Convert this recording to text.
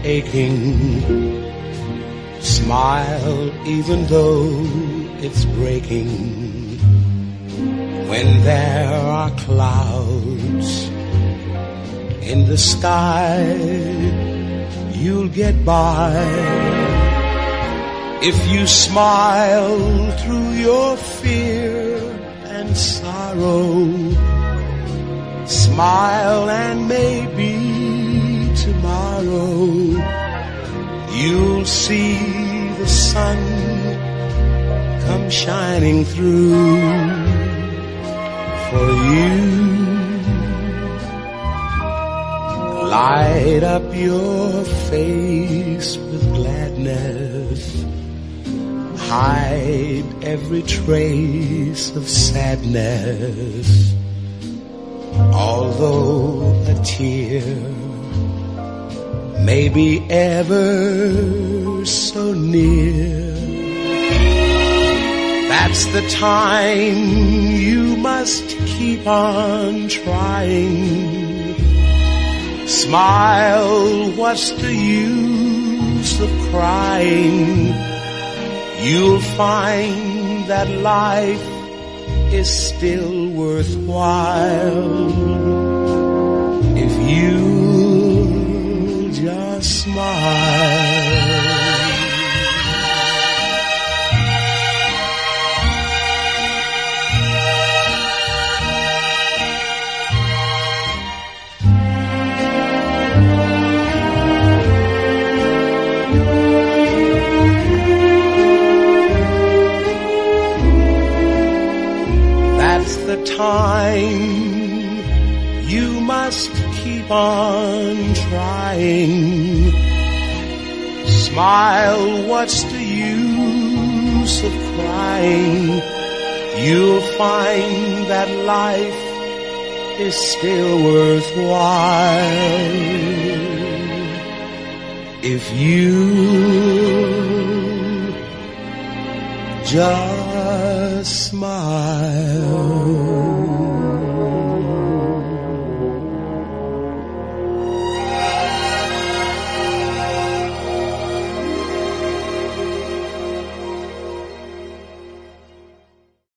aching. Smile even though it's breaking. When there are clouds in the sky, you'll get by. If you smile through your fear and sorrow, smile and maybe tomorrow you'll see the sun come shining through for you. Light up your face with gladness. Hide every trace of sadness. Although a tear may be ever so near, that's the time you must keep on trying. Smile, what's the use of crying? You'll find that life is still worthwhile if you just smile. The time you must keep on trying. Smile, what's the use of crying? You'll find that life is still worthwhile if you just smile.